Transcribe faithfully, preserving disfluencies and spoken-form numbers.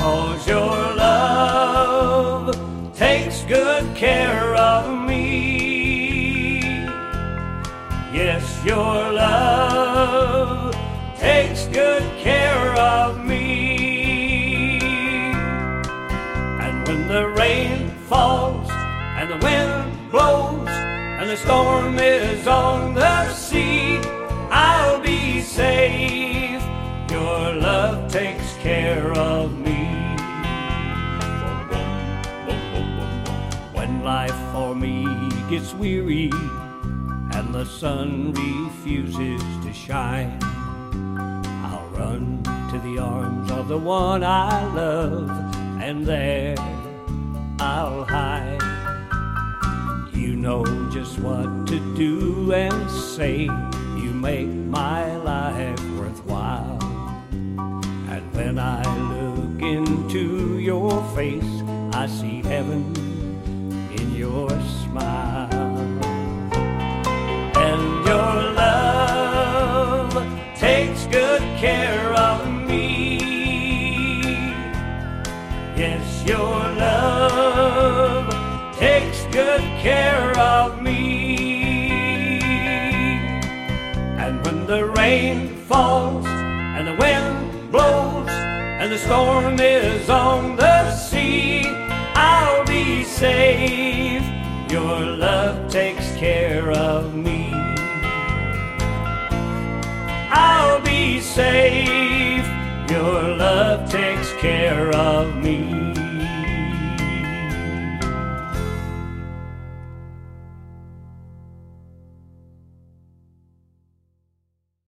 'cause your love takes good care of me. Yes, your love takes good care of me. And when the rain falls and the wind blows and the storm is on the sea, I'll be safe. Your love takes care of me. When life for me gets weary and the sun refuses to shine, I'll run to the arms of the one I love, and there I'll hide. You know just what to do and say. You make my life worthwhile. And when I look into your face, I see heaven in your smile. And your love takes good care of me. Yes, your love takes good care of me. And when the rain falls and the wind blows and the storm is on the sea, I'll be safe. Your love takes care of me.